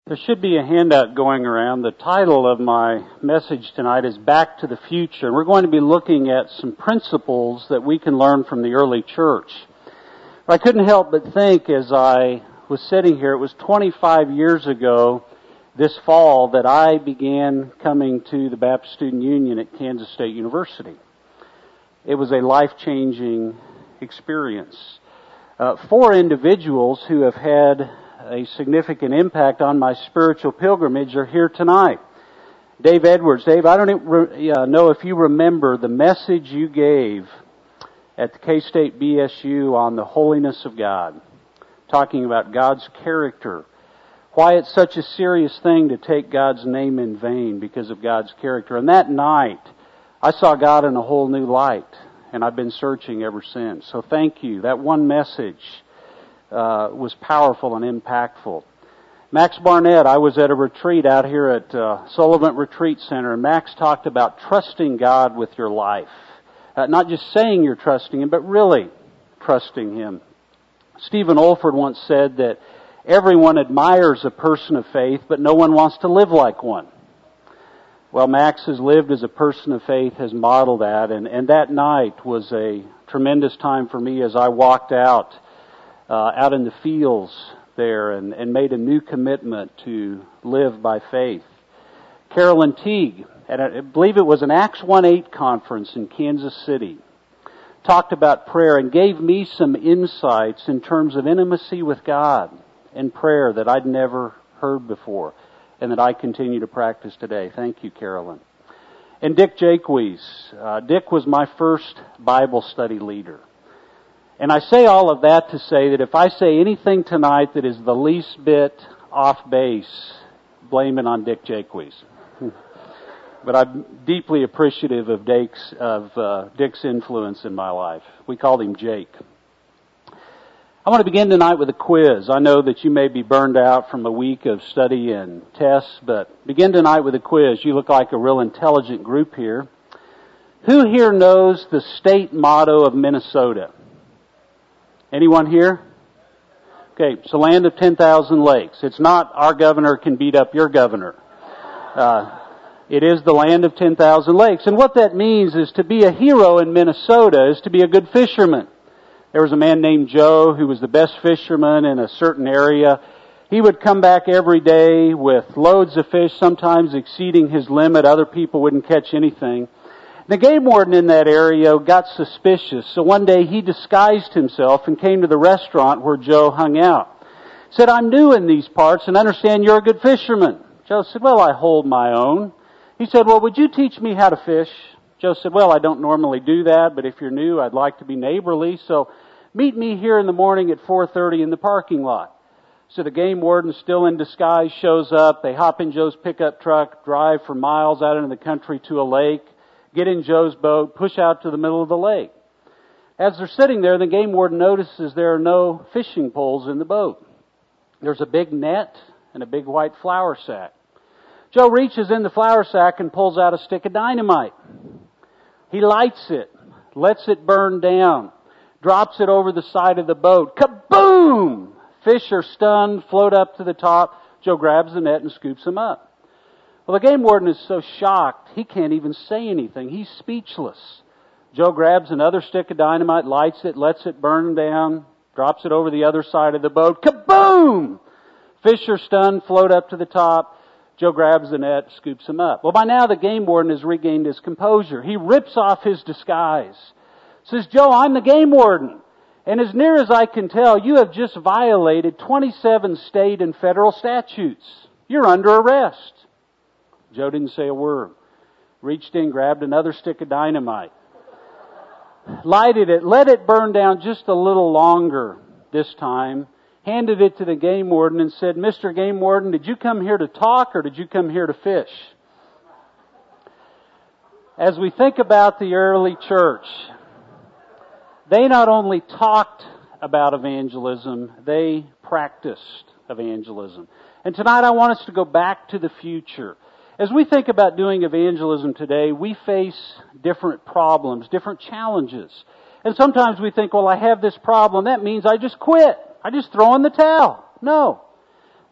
There should be a handout going around. The title of my message tonight is Back to the Future. We're going to be looking at some principles that we can learn from the early church. I couldn't help but think as I was sitting here, it was 25 years ago this fall that I began coming to the Baptist Student Union at Kansas State University. It was a life-changing experience. 4 individuals who have had a significant impact on my spiritual pilgrimage are here tonight. Dave Edwards. Dave, I don't know if you remember the message you gave at the K-State BSU on the holiness of God, talking about God's character, why it's such a serious thing to take God's name in vain because of God's character. And that night, I saw God in a whole new light, and I've been searching ever since. So thank you. That one message was powerful and impactful. Max Barnett, I was at a retreat out here at Sullivan Retreat Center, and Max talked about trusting God with your life. Not just saying you're trusting Him, but really trusting Him. Stephen Olford once said that everyone admires a person of faith, but no one wants to live like one. Well, Max has lived as a person of faith, has modeled that, and that night was a tremendous time for me as I walked out in the fields there and made a new commitment to live by faith. Carolyn Teague, at I believe it was an Acts 1:8 conference in Kansas City, talked about prayer and gave me some insights in terms of intimacy with God and prayer that I'd never heard before and that I continue to practice today. Thank you, Carolyn. And Dick Jaques. Dick was my first Bible study leader. And I say all of that to say that if I say anything tonight that is the least bit off base, blame it on Dick Jaques. But I'm deeply appreciative of Dick's influence in my life. We called him Jake. I want to begin tonight with a quiz. I know that you may be burned out from a week of study and tests, but begin tonight with a quiz. You look like a real intelligent group here. Who here knows the state motto of Minnesota? Anyone here? Okay, it's the land of 10,000 lakes. It's not our governor can beat up your governor. It is the land of 10,000 lakes. And what that means is to be a hero in Minnesota is to be a good fisherman. There was a man named Joe who was the best fisherman in a certain area. He would come back every day with loads of fish, sometimes exceeding his limit. Other people wouldn't catch anything. The game warden in that area got suspicious, so one day he disguised himself and came to the restaurant where Joe hung out. He said, "I'm new in these parts and understand you're a good fisherman." Joe said, "Well, I hold my own." He said, "Well, would you teach me how to fish?" Joe said, "Well, I don't normally do that, but if you're new, I'd like to be neighborly, so meet me here in the morning at 4:30 in the parking lot." So the game warden, still in disguise, shows up. They hop in Joe's pickup truck, drive for miles out into the country to a lake, get in Joe's boat, push out to the middle of the lake. As they're sitting there, the game warden notices there are no fishing poles in the boat. There's a big net and a big white flour sack. Joe reaches in the flour sack and pulls out a stick of dynamite. He lights it, lets it burn down, drops it over the side of the boat. Kaboom! Fish are stunned, float up to the top. Joe grabs the net and scoops them up. Well, the game warden is so shocked, he can't even say anything. He's speechless. Joe grabs another stick of dynamite, lights it, lets it burn down, drops it over the other side of the boat. Kaboom! Fish are stunned, float up to the top. Joe grabs the net, scoops them up. Well, by now the game warden has regained his composure. He rips off his disguise. Says, "Joe, I'm the game warden. And as near as I can tell, you have just violated 27 state and federal statutes. You're under arrest." Joe didn't say a word. Reached in, grabbed another stick of dynamite. Lighted it, let it burn down just a little longer this time. Handed it to the game warden and said, "Mr. Game Warden, did you come here to talk or did you come here to fish?" As we think about the early church, they not only talked about evangelism, they practiced evangelism. And tonight I want us to go back to the future. As we think about doing evangelism today, we face different problems, different challenges. And sometimes we think, well, I have this problem. That means I just quit. I just throw in the towel. No.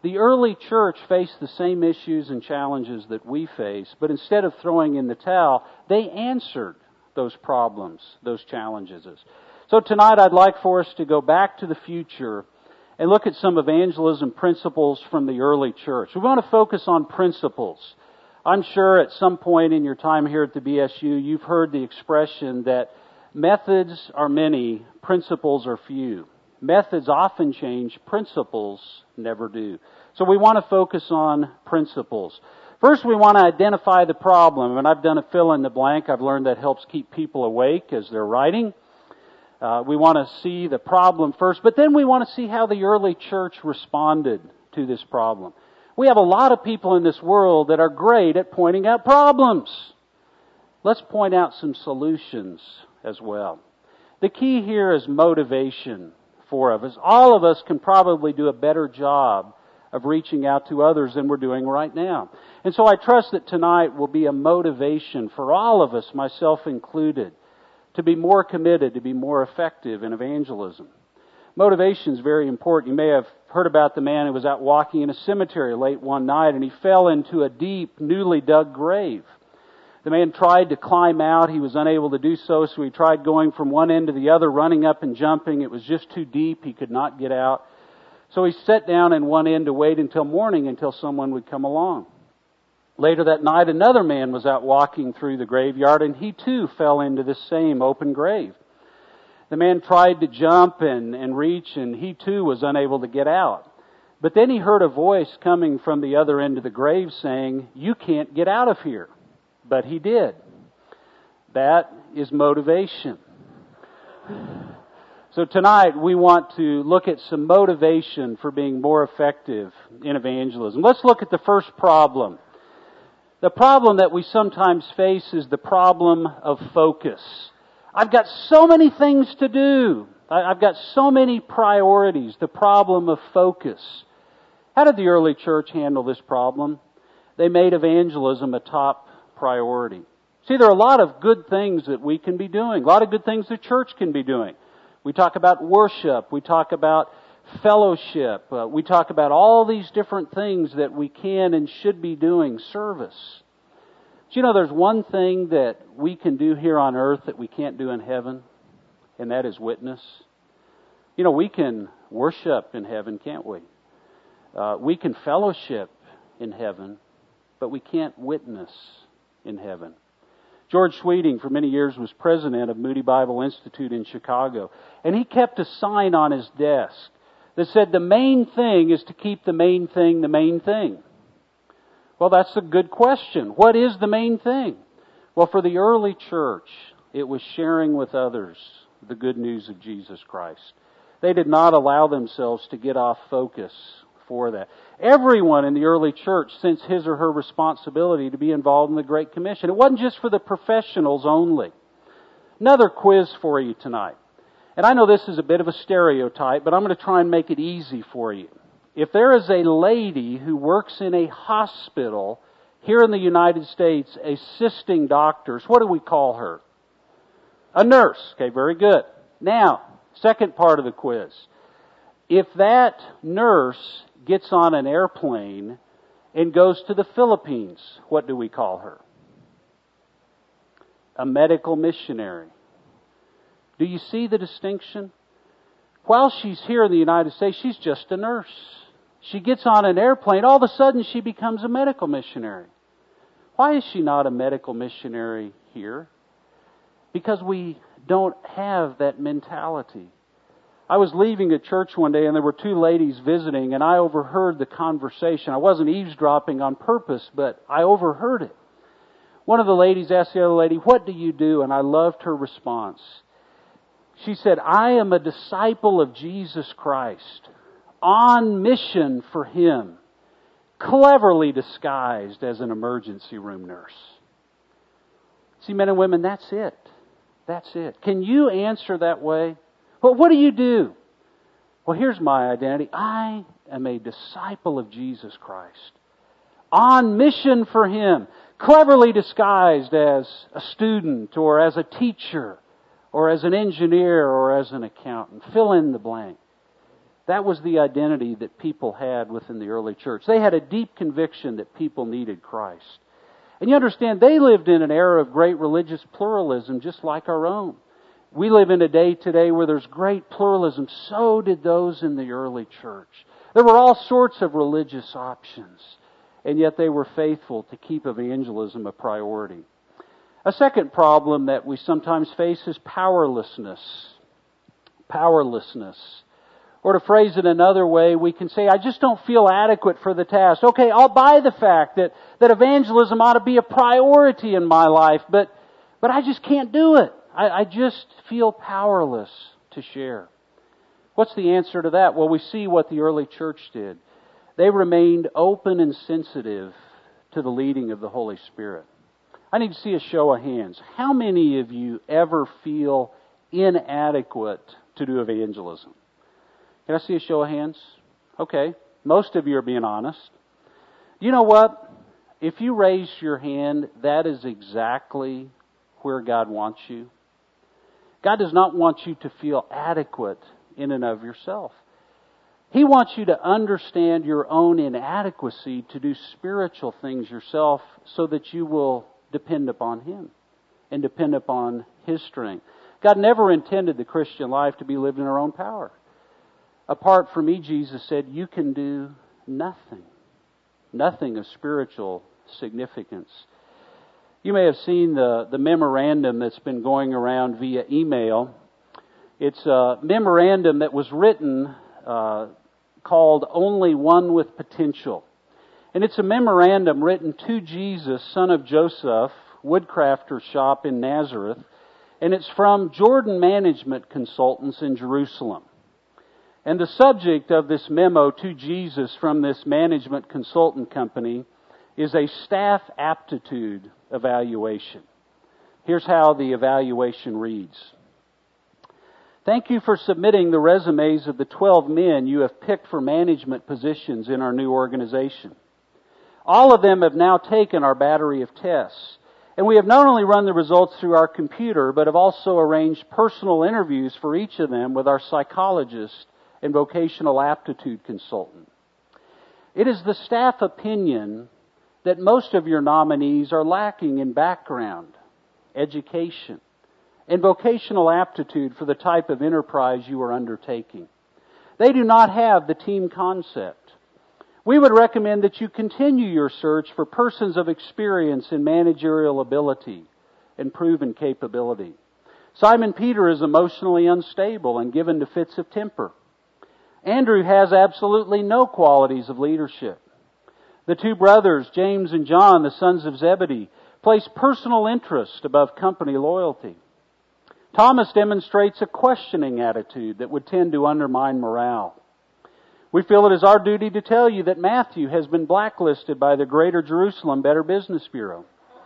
The early church faced the same issues and challenges that we face, but instead of throwing in the towel, they answered those problems, those challenges. So tonight I'd like for us to go back to the future and look at some evangelism principles from the early church. We want to focus on principles. I'm sure at some point in your time here at the BSU, you've heard the expression that methods are many, principles are few. Methods often change, principles never do. So we want to focus on principles. First, we want to identify the problem, and I've done a fill in the blank. I've learned that helps keep people awake as they're writing. We want to see the problem first, but then we want to see how the early church responded to this problem. We have a lot of people in this world that are great at pointing out problems. Let's point out some solutions as well. The key here is motivation for us. All of us can probably do a better job of reaching out to others than we're doing right now. And so I trust that tonight will be a motivation for all of us, myself included, to be more committed, to be more effective in evangelism. Motivation is very important. You may have heard about the man who was out walking in a cemetery late one night and he fell into a deep, newly dug grave. The man tried to climb out. He was unable to do so, so he tried going from one end to the other, running up and jumping. It was just too deep. He could not get out. So he sat down in one end to wait until morning until someone would come along. Later that night, another man was out walking through the graveyard and he too fell into the same open grave. The man tried to jump and reach and he too was unable to get out. But then he heard a voice coming from the other end of the grave saying, "You can't get out of here." But he did. That is motivation. So tonight we want to look at some motivation for being more effective in evangelism. Let's look at the first problem. The problem that we sometimes face is the problem of focus. I've got so many things to do. I've got so many priorities. The problem of focus. How did the early church handle this problem? They made evangelism a top priority. See, there are a lot of good things that we can be doing. A lot of good things the church can be doing. We talk about worship. We talk about fellowship. We talk about all these different things that we can and should be doing. Service. Do you know there's one thing that we can do here on earth that we can't do in heaven? And that is witness. You know, we can worship in heaven, can't we? We can fellowship in heaven, but we can't witness in heaven. George Sweeting, for many years, was president of Moody Bible Institute in Chicago. And he kept a sign on his desk that said, "The main thing is to keep the main thing the main thing." Well, that's a good question. What is the main thing? Well, for the early church, it was sharing with others the good news of Jesus Christ. They did not allow themselves to get off focus for that. Everyone in the early church sensed his or her responsibility to be involved in the Great Commission. It wasn't just for the professionals only. Another quiz for you tonight. And I know this is a bit of a stereotype, but I'm going to try and make it easy for you. If there is a lady who works in a hospital here in the United States assisting doctors, what do we call her? A nurse. Okay, very good. Now, second part of the quiz. If that nurse gets on an airplane and goes to the Philippines, what do we call her? A medical missionary. Do you see the distinction? While she's here in the United States, she's just a nurse. She gets on an airplane, all of a sudden she becomes a medical missionary. Why is she not a medical missionary here? Because we don't have that mentality. I was leaving a church one day and there were two ladies visiting and I overheard the conversation. I wasn't eavesdropping on purpose, but I overheard it. One of the ladies asked the other lady, "What do you do?" And I loved her response. She said, "I am a disciple of Jesus Christ, on mission for Him, cleverly disguised as an emergency room nurse." See, men and women, that's it. That's it. Can you answer that way? Well, what do you do? Well, here's my identity. I am a disciple of Jesus Christ, on mission for Him, cleverly disguised as a student or as a teacher or as an engineer or as an accountant. Fill in the blank. That was the identity that people had within the early church. They had a deep conviction that people needed Christ. And you understand, they lived in an era of great religious pluralism just like our own. We live in a day today where there's great pluralism. So did those in the early church. There were all sorts of religious options, and yet they were faithful to keep evangelism a priority. A second problem that we sometimes face is powerlessness. Powerlessness. Or to phrase it another way, we can say, I just don't feel adequate for the task. Okay, I'll buy the fact that evangelism ought to be a priority in my life, but I just can't do it. I just feel powerless to share. What's the answer to that? Well, we see what the early church did. They remained open and sensitive to the leading of the Holy Spirit. I need to see a show of hands. How many of you ever feel inadequate to do evangelism? Can I see a show of hands? Okay. Most of you are being honest. You know what? If you raise your hand, that is exactly where God wants you. God does not want you to feel adequate in and of yourself. He wants you to understand your own inadequacy to do spiritual things yourself so that you will depend upon Him and depend upon His strength. God never intended the Christian life to be lived in our own power. Apart from me, Jesus said, you can do nothing. Nothing of spiritual significance. You may have seen the memorandum that's been going around via email. It's a memorandum that was written called Only One with Potential. And it's a memorandum written to Jesus, son of Joseph, woodcrafter shop in Nazareth. And it's from Jordan Management Consultants in Jerusalem. And the subject of this memo to Jesus from this management consultant company is a staff aptitude evaluation. Here's how the evaluation reads. Thank you for submitting the resumes of the 12 men you have picked for management positions in our new organization. All of them have now taken our battery of tests. And we have not only run the results through our computer, but have also arranged personal interviews for each of them with our psychologist and vocational aptitude consultant. It is the staff opinion that most of your nominees are lacking in background, education, and vocational aptitude for the type of enterprise you are undertaking. They do not have the team concept. We would recommend that you continue your search for persons of experience in managerial ability and proven capability. Simon Peter is emotionally unstable and given to fits of temper. Andrew has absolutely no qualities of leadership. The two brothers, James and John, the sons of Zebedee, place personal interest above company loyalty. Thomas demonstrates a questioning attitude that would tend to undermine morale. We feel it is our duty to tell you that Matthew has been blacklisted by the Greater Jerusalem Better Business Bureau.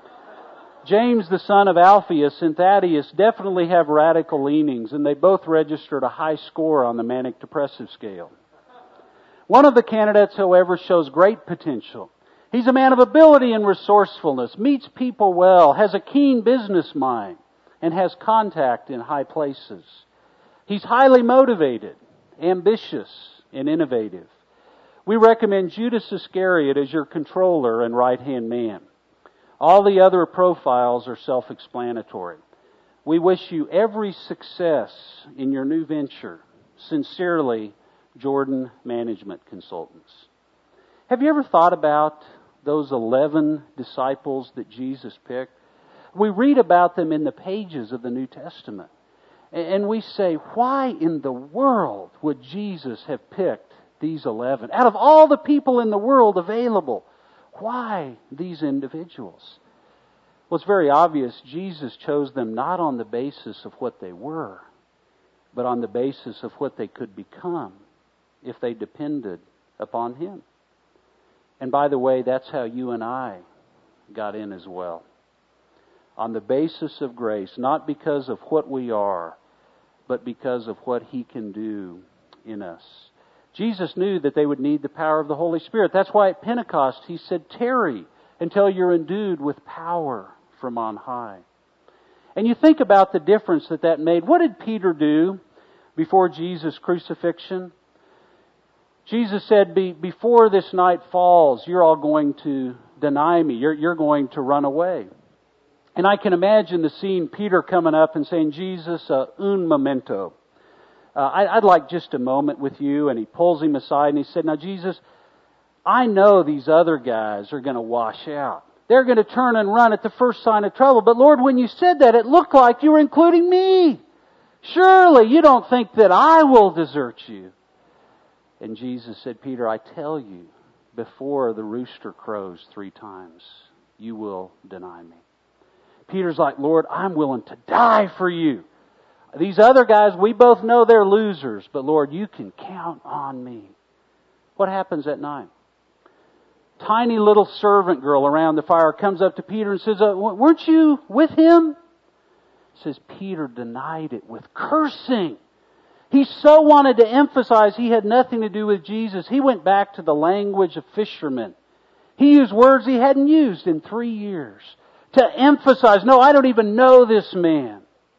James, the son of Alphaeus, and Thaddeus definitely have radical leanings, and they both registered a high score on the manic depressive scale. One of the candidates, however, shows great potential. He's a man of ability and resourcefulness, meets people well, has a keen business mind, and has contact in high places. He's highly motivated, ambitious, and innovative. We recommend Judas Iscariot as your controller and right-hand man. All the other profiles are self-explanatory. We wish you every success in your new venture. Sincerely, Jordan Management Consultants. Have you ever thought about those 11 disciples that Jesus picked? We read about them in the pages of the New Testament. And we say, why in the world would Jesus have picked these 11? Out of all the people in the world available, why these individuals? Well, it's very obvious Jesus chose them not on the basis of what they were, but on the basis of what they could become if they depended upon Him. And by the way, that's how you and I got in as well. On the basis of grace, not because of what we are, but because of what He can do in us. Jesus knew that they would need the power of the Holy Spirit. That's why at Pentecost He said, tarry until you're endued with power from on high. And you think about the difference that made. What did Peter do before Jesus' crucifixion? Jesus said, before this night falls, you're all going to deny me. You're going to run away. And I can imagine the scene, Peter coming up and saying, Jesus, un momento. I'd like just a moment with you. And he pulls him aside and he said, now Jesus, I know these other guys are going to wash out. They're going to turn and run at the first sign of trouble. But Lord, when you said that, it looked like you were including me. Surely you don't think that I will desert you. And Jesus said, Peter, I tell you, before the rooster crows 3 times, you will deny me. Peter's like, Lord, I'm willing to die for you. These other guys, we both know they're losers, but Lord, you can count on me. What happens at night? Tiny little servant girl around the fire comes up to Peter and says, weren't you with him? Says Peter denied it with cursing. He so wanted to emphasize he had nothing to do with Jesus. He went back to the language of fishermen. He used words he hadn't used in 3 years to emphasize, no, I don't even know this man.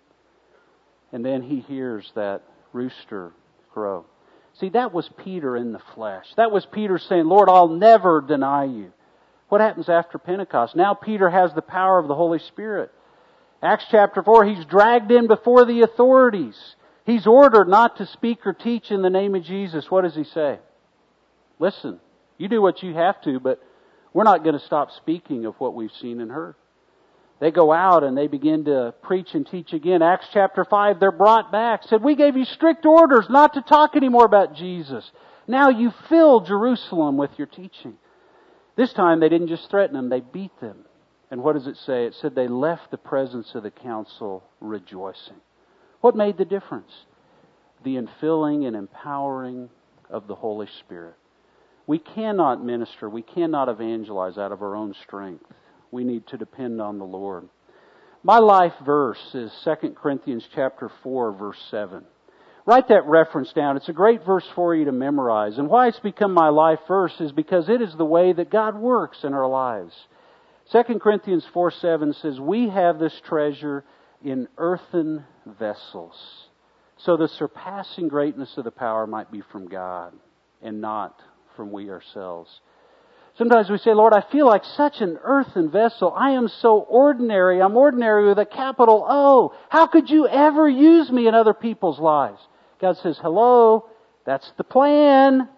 And then he hears that rooster crow. See, that was Peter in the flesh. That was Peter saying, Lord, I'll never deny you. What happens after Pentecost? Now Peter has the power of the Holy Spirit. Acts chapter 4, he's dragged in before the authorities. He's ordered not to speak or teach in the name of Jesus. What does he say? Listen, you do what you have to, but we're not going to stop speaking of what we've seen and heard. They go out and they begin to preach and teach again. Acts chapter 5, they're brought back. Said, we gave you strict orders not to talk anymore about Jesus. Now you fill Jerusalem with your teaching. This time they didn't just threaten them, they beat them. And what does it say? It said they left the presence of the council rejoicing. What made the difference? The infilling and empowering of the Holy Spirit. We cannot minister, we cannot evangelize out of our own strength. We need to depend on the Lord. My life verse is 2 Corinthians chapter 4, verse 7. Write that reference down. It's a great verse for you to memorize. And why it's become my life verse is because it is the way that God works in our lives. 2 Corinthians 4:7 says, we have this treasure in earthen vessels, so the surpassing greatness of the power might be from God and not from we ourselves. Sometimes we say, Lord, I feel like such an earthen vessel. I am so ordinary. I'm ordinary with a capital O. How could you ever use me in other people's lives? God says, hello, that's the plan.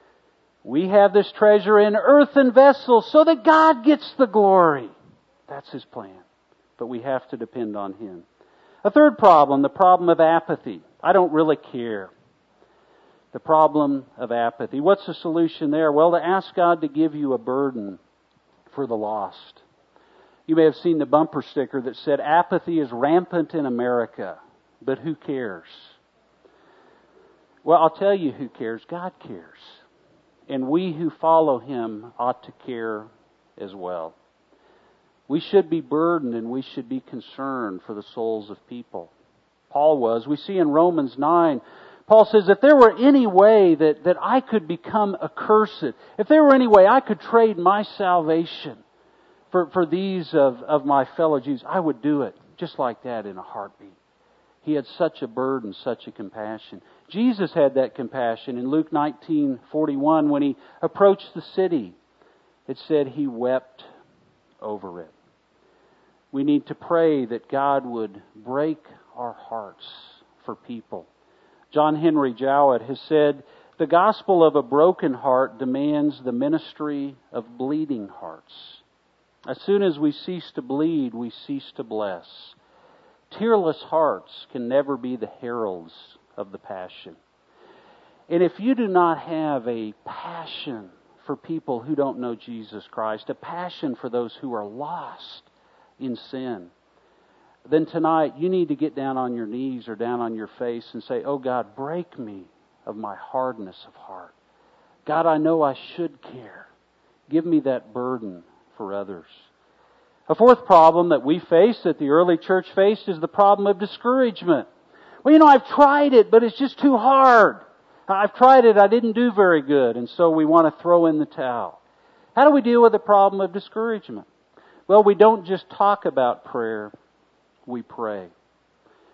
We have this treasure in earthen vessels so that God gets the glory. That's His plan. But we have to depend on Him. A third problem, the problem of apathy. I don't really care. The problem of apathy. What's the solution there? Well, to ask God to give you a burden for the lost. You may have seen the bumper sticker that said, apathy is rampant in America, but who cares? Well, I'll tell you who cares. God cares. And we who follow Him ought to care as well. We should be burdened and we should be concerned for the souls of people. Paul was. We see in Romans 9, Paul says, if there were any way that I could become accursed, if there were any way I could trade my salvation for these of my fellow Jews, I would do it just like that in a heartbeat. He had such a burden, such a compassion. Jesus had that compassion in Luke 19:41 when He approached the city. It said He wept over it. We need to pray that God would break our hearts for people. John Henry Jowett has said, the gospel of a broken heart demands the ministry of bleeding hearts. As soon as we cease to bleed, we cease to bless. Tearless hearts can never be the heralds of the passion. And if you do not have a passion for people who don't know Jesus Christ, a passion for those who are lost in sin, then tonight you need to get down on your knees or down on your face and say, oh God, break me of my hardness of heart. God, I know I should care. Give me that burden for others. A fourth problem that we face, that the early church faced, is the problem of discouragement. Well, I've tried it, but it's just too hard. I've tried it, I didn't do very good, and so we want to throw in the towel. How do we deal with the problem of discouragement? Well, we don't just talk about prayer, we pray.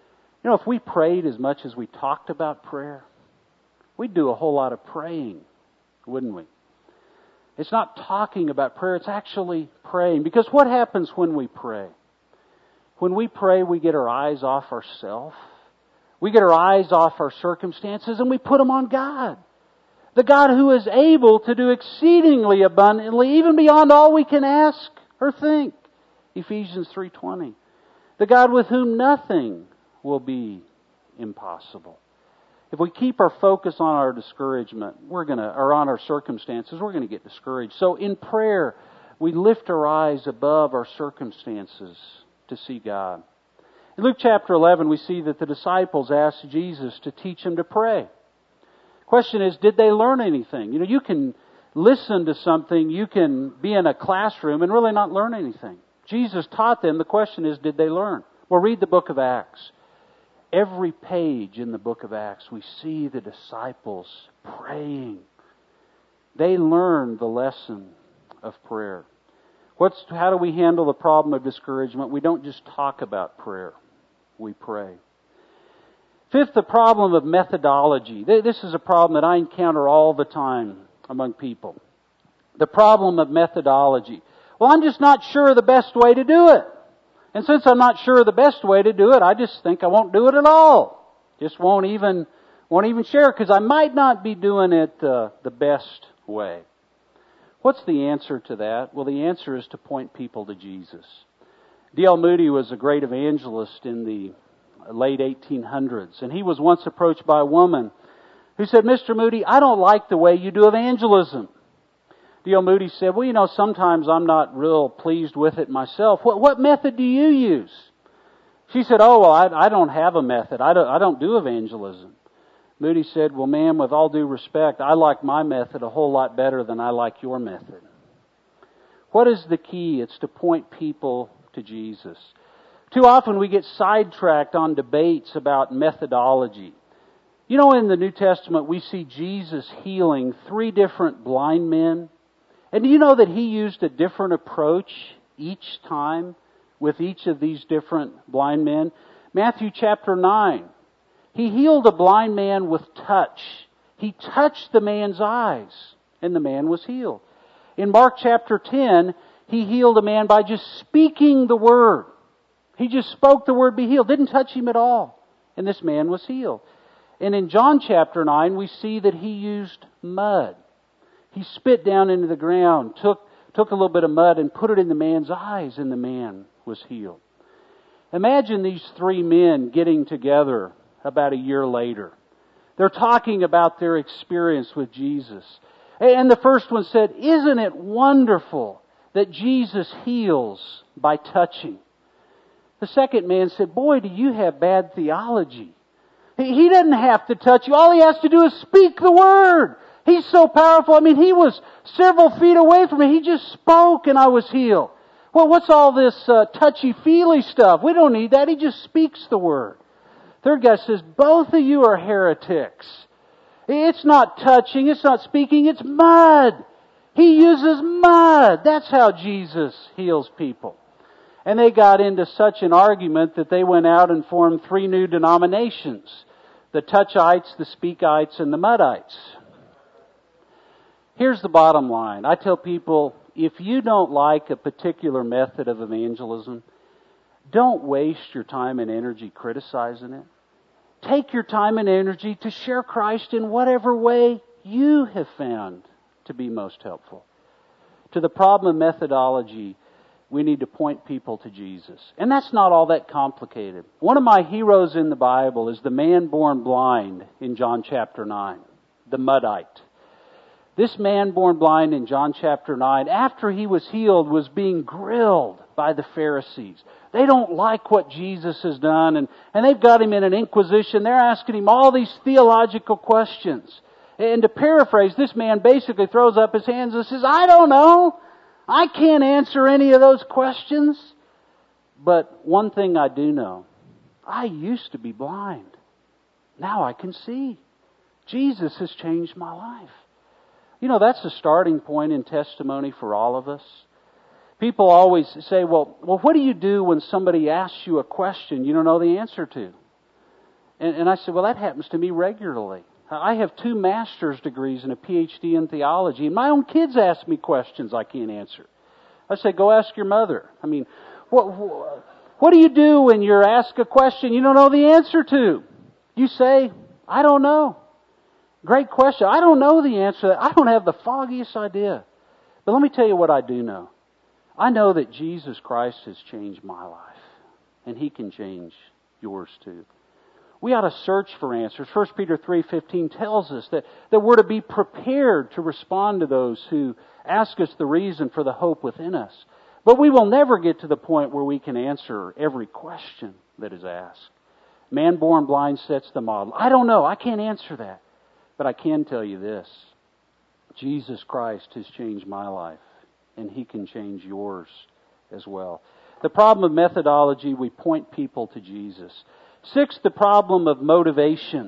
If we prayed as much as we talked about prayer, we'd do a whole lot of praying wouldn't we? It's not talking about prayer, it's actually praying. Because what happens when we pray? When we pray, we get our eyes off ourselves. We get our eyes off our circumstances and we put them on God. The God who is able to do exceedingly abundantly, even beyond all we can ask or think. Ephesians 3:20. The God with whom nothing will be impossible. If we keep our focus on our discouragement, or on our circumstances, we're going to get discouraged. So in prayer, we lift our eyes above our circumstances to see God. In Luke chapter 11, we see that the disciples asked Jesus to teach them to pray. Question is, did they learn anything? You can listen to something, you can be in a classroom and really not learn anything. Jesus taught them. The question is, did they learn? Well, read the book of Acts. Every page in the book of Acts, we see the disciples praying. They learned the lesson of prayer. How do we handle the problem of discouragement? We don't just talk about prayer. We pray. Fifth, the problem of methodology. This is a problem that I encounter all the time among people. The problem of methodology. Well, I'm just not sure of the best way to do it. And since I'm not sure of the best way to do it, I just think I won't do it at all. Just won't even share because I might not be doing it the best way. What's the answer to that? Well, the answer is to point people to Jesus. D.L. Moody was a great evangelist in the late 1800s, and he was once approached by a woman who said, "Mr. Moody, I don't like the way you do evangelism." D.L. Moody said, "Well, sometimes I'm not real pleased with it myself. What method do you use?" She said, "Oh, well, I don't have a method. I don't do evangelism." Moody said, "Well, ma'am, with all due respect, I like my method a whole lot better than I like your method." What is the key? It's to point people to Jesus. Too often we get sidetracked on debates about methodology. In the New Testament we see Jesus healing 3 different blind men. And do you know that He used a different approach each time with each of these different blind men? Matthew chapter 9. He healed a blind man with touch. He touched the man's eyes, and the man was healed. In Mark chapter 10, He healed a man by just speaking the word. He just spoke the word, "Be healed." Didn't touch him at all. And this man was healed. And in John chapter 9, we see that He used mud. He spit down into the ground, took a little bit of mud and put it in the man's eyes, and the man was healed. Imagine these 3 men getting together about a year later. They're talking about their experience with Jesus. And the first one said, "Isn't it wonderful that Jesus heals by touching?" The second man said, "Boy, do you have bad theology. He doesn't have to touch you. All he has to do is speak the word. He's so powerful. He was several feet away from me. He just spoke and I was healed." Well, what's all this touchy-feely stuff? We don't need that. He just speaks the word. Third guy says, "Both of you are heretics. It's not touching. It's not speaking. It's mud. He uses mud. That's how Jesus heals people." And they got into such an argument that they went out and formed 3 new denominations. The Touchites, the Speakites, and the Muddites. Here's the bottom line. I tell people, if you don't like a particular method of evangelism, don't waste your time and energy criticizing it. Take your time and energy to share Christ in whatever way you have found to be most helpful. To the problem of methodology, we need to point people to Jesus. And that's not all that complicated. One of my heroes in the Bible is the man born blind in John chapter 9, the Muddite. This man born blind in John chapter 9, after he was healed, was being grilled by the Pharisees. They don't like what Jesus has done, and they've got him in an inquisition. They're asking him all these theological questions. And to paraphrase, this man basically throws up his hands and says, "I don't know. I can't answer any of those questions. But one thing I do know, I used to be blind. Now I can see. Jesus has changed my life." That's a starting point in testimony for all of us. People always say, well, what do you do when somebody asks you a question you don't know the answer to? And I say, well, that happens to me regularly. I have 2 master's degrees and a PhD in theology, and my own kids ask me questions I can't answer. I say, go ask your mother. I mean, what do you do when you're asked a question you don't know the answer to? You say, I don't know. Great question. I don't know the answer. I don't have the foggiest idea. But let me tell you what I do know. I know that Jesus Christ has changed my life. And He can change yours too. We ought to search for answers. 1 Peter 3:15 tells us that we're to be prepared to respond to those who ask us the reason for the hope within us. But we will never get to the point where we can answer every question that is asked. Man born blind sets the model. I don't know. I can't answer that. But I can tell you this. Jesus Christ has changed my life. And He can change yours as well. The problem of methodology, we point people to Jesus. 6, the problem of motivation.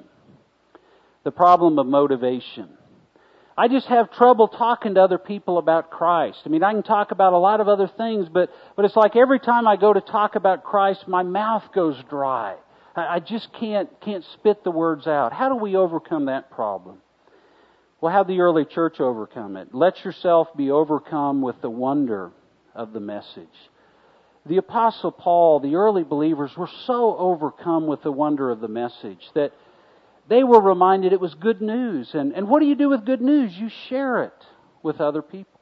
The problem of motivation. I just have trouble talking to other people about Christ. I mean, I can talk about a lot of other things, but it's like every time I go to talk about Christ, my mouth goes dry. I just can't spit the words out. How do we overcome that problem? Well, how did the early church overcome it? Let yourself be overcome with the wonder of the message. The Apostle Paul, the early believers, were so overcome with the wonder of the message that they were reminded it was good news. And what do you do with good news? You share it with other people.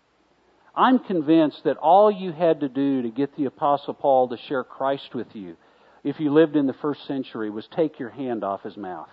I'm convinced that all you had to do to get the Apostle Paul to share Christ with you, if you lived in the first century, was take your hand off his mouth.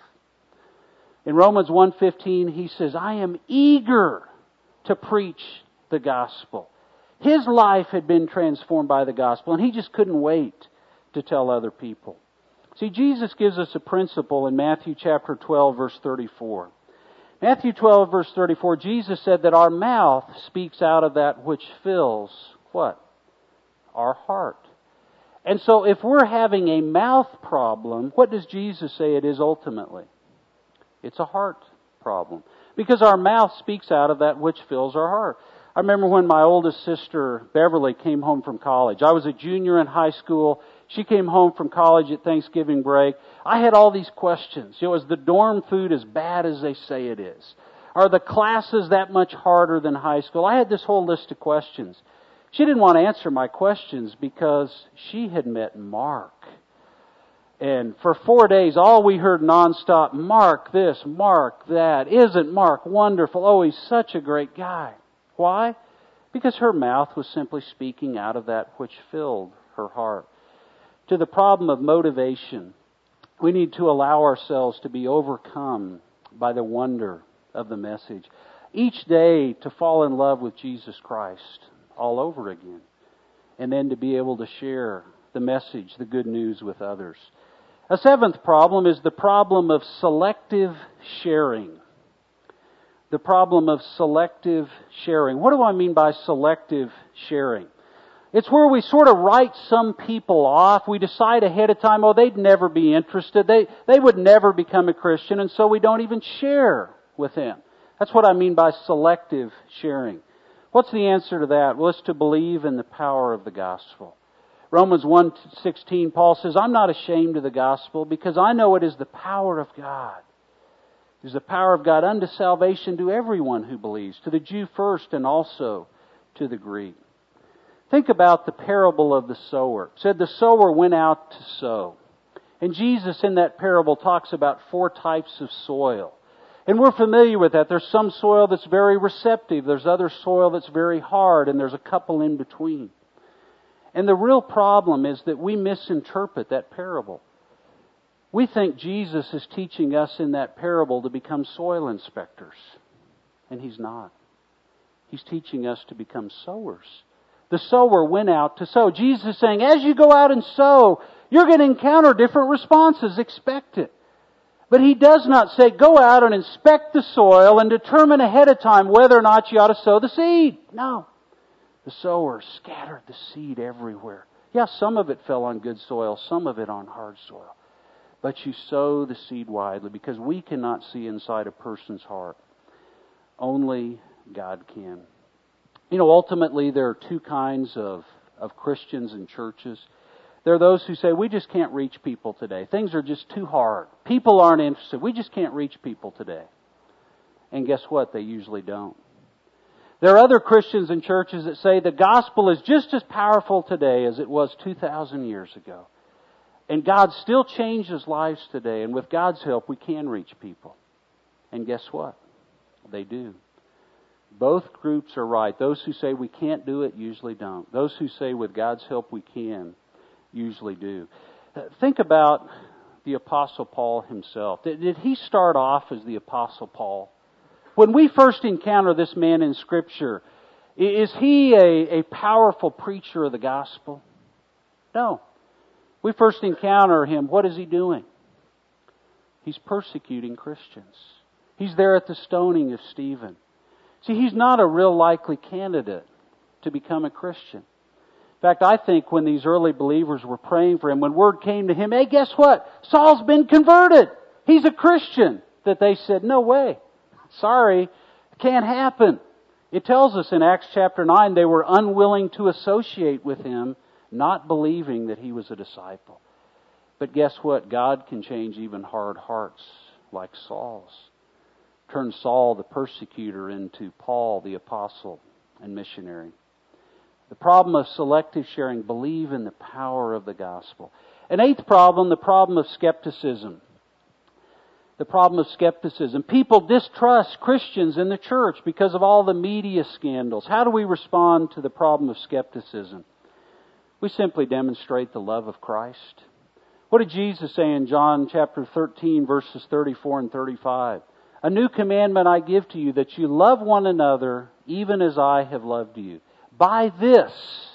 In Romans 1:15, he says, I am eager to preach the gospel. His life had been transformed by the gospel, and he just couldn't wait to tell other people. See, Jesus gives us a principle in Matthew chapter 12, verse 34. Matthew 12, verse 34, Jesus said that our mouth speaks out of that which fills, what? Our heart. And so if we're having a mouth problem, what does Jesus say it is ultimately? It's a heart problem. Because our mouth speaks out of that which fills our heart. I remember when my oldest sister, Beverly, came home from college. I was a junior in high school. She came home from college at Thanksgiving break. I had all these questions. Is the dorm food as bad as they say it is? Are the classes that much harder than high school? I had this whole list of questions. She didn't want to answer my questions because she had met Mark. And for 4 days, all we heard nonstop, Mark this, Mark that. Isn't Mark wonderful? Oh, he's such a great guy. Why? Because her mouth was simply speaking out of that which filled her heart. To the problem of motivation, we need to allow ourselves to be overcome by the wonder of the message. Each day to fall in love with Jesus Christ all over again. And then to be able to share the message, the good news with others. A 7th problem is the problem of selective sharing. The problem of selective sharing. What do I mean by selective sharing? It's where we sort of write some people off. We decide ahead of time, they'd never be interested. They would never become a Christian, and so we don't even share with them. That's what I mean by selective sharing. What's the answer to that? Well, it's to believe in the power of the gospel. Romans 1:16, Paul says, I'm not ashamed of the gospel because I know it is the power of God. It is the power of God unto salvation to everyone who believes, to the Jew first and also to the Greek. Think about the parable of the sower. It said the sower went out to sow. And Jesus in that parable talks about 4 types of soil. And we're familiar with that. There's some soil that's very receptive. There's other soil that's very hard. And there's a couple in between. And the real problem is that we misinterpret that parable. We think Jesus is teaching us in that parable to become soil inspectors. And He's not. He's teaching us to become sowers. The sower went out to sow. Jesus is saying, as you go out and sow, you're going to encounter different responses. Expect it. But He does not say, go out and inspect the soil and determine ahead of time whether or not you ought to sow the seed. No. The sower scattered the seed everywhere. Yeah, some of it fell on good soil, some of it on hard soil. But you sow the seed widely because we cannot see inside a person's heart. Only God can. Ultimately there are 2 kinds of Christians and churches. There are those who say, we just can't reach people today. Things are just too hard. People aren't interested. We just can't reach people today. And guess what? They usually don't. There are other Christians and churches that say the gospel is just as powerful today as it was 2,000 years ago. And God still changes lives today. And with God's help, we can reach people. And guess what? They do. Both groups are right. Those who say we can't do it usually don't. Those who say with God's help we can usually do. Think about the Apostle Paul himself. Did he start off as the Apostle Paul? When we first encounter this man in Scripture, is he a powerful preacher of the gospel? No. We first encounter him, what is he doing? He's persecuting Christians. He's there at the stoning of Stephen. See, he's not a real likely candidate to become a Christian. In fact, I think when these early believers were praying for him, when word came to him, hey, guess what? Saul's been converted. He's a Christian. That they said, no way. Sorry, it can't happen. It tells us in Acts chapter 9, they were unwilling to associate with him, not believing that he was a disciple. But guess what? God can change even hard hearts like Saul's. Turn Saul, the persecutor, into Paul, the apostle and missionary. The problem of selective sharing. Believe in the power of the gospel. An eighth problem, the problem of skepticism. The problem of skepticism. People distrust Christians in the church because of all the media scandals. How do we respond to the problem of skepticism? We simply demonstrate the love of Christ. What did Jesus say in John chapter 13, verses 34 and 35? A new commandment I give to you, that you love one another even as I have loved you. By this,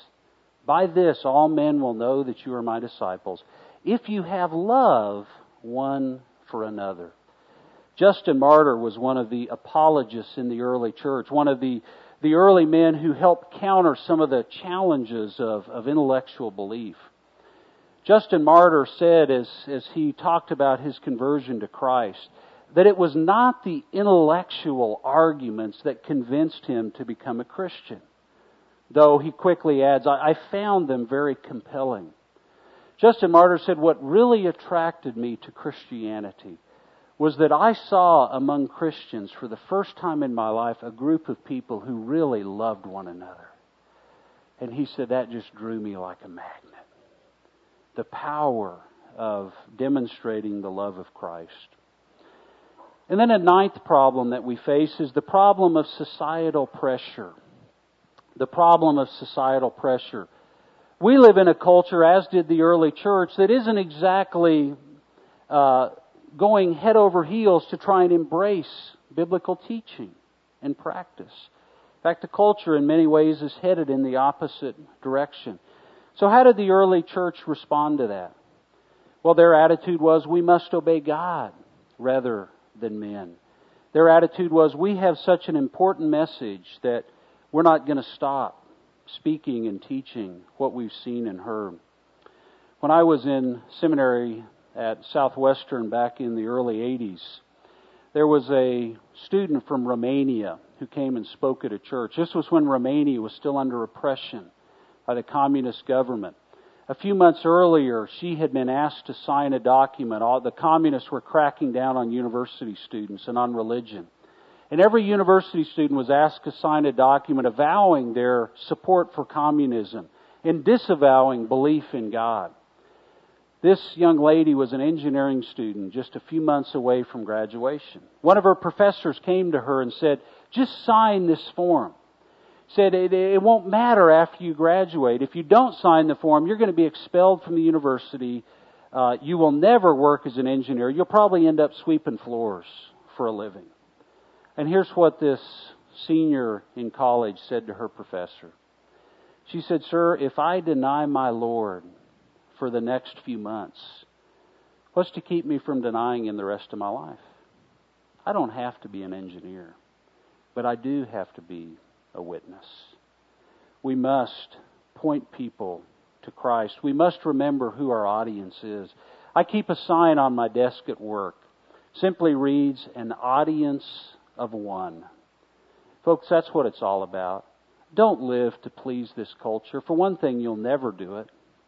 all men will know that you are my disciples, if you have love one for another. Justin Martyr was one of the apologists in the early church, one of the early men who helped counter some of the challenges of intellectual belief. Justin Martyr said, as he talked about his conversion to Christ, that it was not the intellectual arguments that convinced him to become a Christian. Though he quickly adds, I found them very compelling. Justin Martyr said, what really attracted me to Christianity was that I saw among Christians for the first time in my life a group of people who really loved one another. And he said that just drew me like a magnet. The power of demonstrating the love of Christ. And then a ninth problem that we face is the problem of societal pressure. The problem of societal pressure. We live in a culture, as did the early church, that isn't exactly going head over heels to try and embrace biblical teaching and practice. In fact, the culture in many ways is headed in the opposite direction. So how did the early church respond to that? Well, their attitude was, we must obey God rather than men. Their attitude was, we have such an important message that we're not going to stop speaking and teaching what we've seen and heard. When I was in seminary at Southwestern back in the early 80s, there was a student from Romania who came and spoke at a church. This was when Romania was still under oppression by the communist government. A few months earlier, she had been asked to sign a document. The communists were cracking down on university students and on religion. And every university student was asked to sign a document avowing their support for communism and disavowing belief in God. This young lady was an engineering student just a few months away from graduation. One of her professors came to her and said, just sign this form. Said, it won't matter after you graduate. If you don't sign the form, you're going to be expelled from the university. You will never work as an engineer. You'll probably end up sweeping floors for a living. And here's what this senior in college said to her professor. She said, sir, if I deny my Lord for the next few months, what's to keep me from denying Him the rest of my life? I don't have to be an engineer, but I do have to be a witness. We must point people to Christ. We must remember who our audience is. I keep a sign on my desk at work. Simply reads, an audience of one. Folks, that's what it's all about. Don't live to please this culture. For one thing, you'll never do it.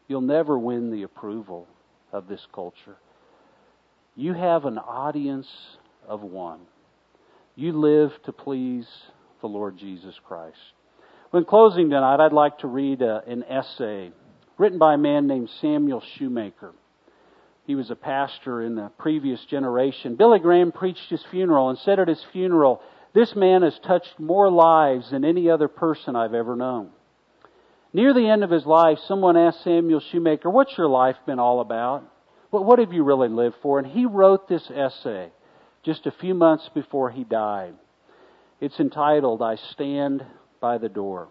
You'll never win the approval of this culture. You have an audience of one. You live to please the Lord Jesus Christ. When closing tonight, I'd like to read an essay written by a man named Samuel Shoemaker. He was a pastor in the previous generation. Billy Graham preached his funeral and said at his funeral, "This man has touched more lives than any other person I've ever known." Near the end of his life, someone asked Samuel Shoemaker, "What's your life been all about? What have you really lived for?" And he wrote this essay just a few months before he died. It's entitled, "I Stand by the Door."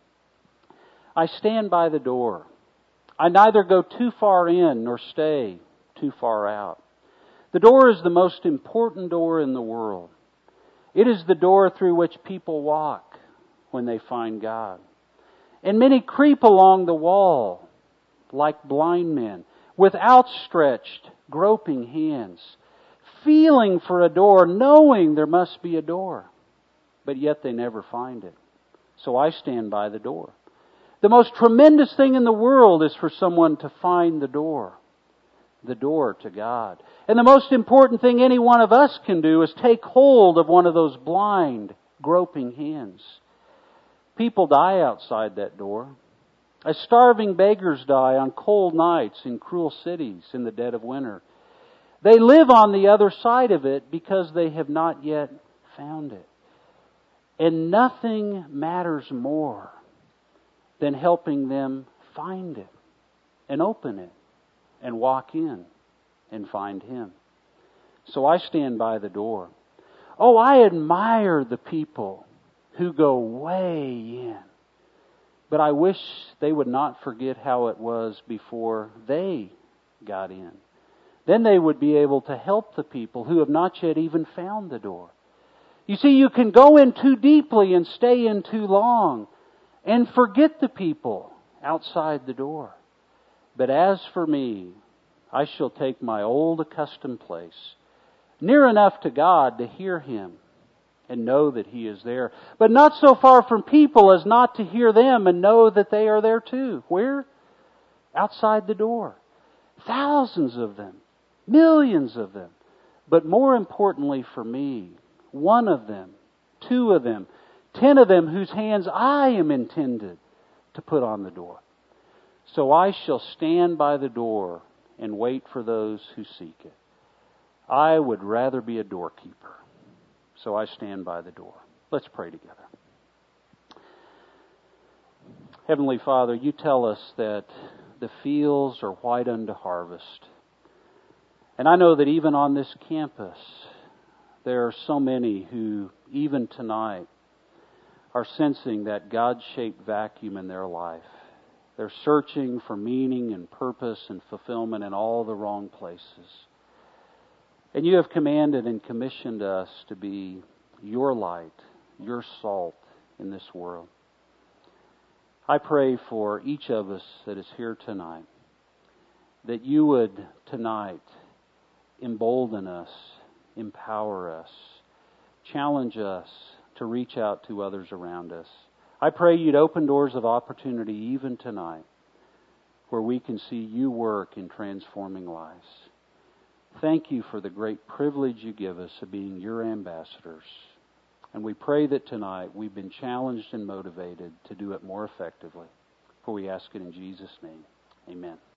I stand by the door. I neither go too far in nor stay too far out. The door is the most important door in the world. It is the door through which people walk when they find God. And many creep along the wall like blind men with outstretched, groping hands, feeling for a door, knowing there must be a door, but yet they never find it. So I stand by the door. The most tremendous thing in the world is for someone to find the door to God. And the most important thing any one of us can do is take hold of one of those blind, groping hands. People die outside that door, as starving beggars die on cold nights in cruel cities in the dead of winter. They live on the other side of it because they have not yet found it. And nothing matters more than helping them find it and open it and walk in and find Him. So I stand by the door. Oh, I admire the people who go way in. But I wish they would not forget how it was before they got in. Then they would be able to help the people who have not yet even found the door. You see, you can go in too deeply and stay in too long and forget the people outside the door. But as for me, I shall take my old accustomed place, near enough to God to hear Him and know that He is there, but not so far from people as not to hear them and know that they are there too. Where? Outside the door. Thousands of them. Millions of them. But more importantly for me, one of them, two of them, 10 of them whose hands I am intended to put on the door. So I shall stand by the door and wait for those who seek it. I would rather be a doorkeeper. So I stand by the door. Let's pray together. Heavenly Father, You tell us that the fields are white unto harvest. And I know that even on this campus, there are so many who, even tonight, are sensing that God-shaped vacuum in their life. They're searching for meaning and purpose and fulfillment in all the wrong places. And You have commanded and commissioned us to be Your light, Your salt in this world. I pray for each of us that is here tonight, that You would tonight embolden us, empower us, challenge us to reach out to others around us. I pray You'd open doors of opportunity even tonight where we can see You work in transforming lives. Thank You for the great privilege You give us of being Your ambassadors. And we pray that tonight we've been challenged and motivated to do it more effectively. For we ask it in Jesus' name. Amen.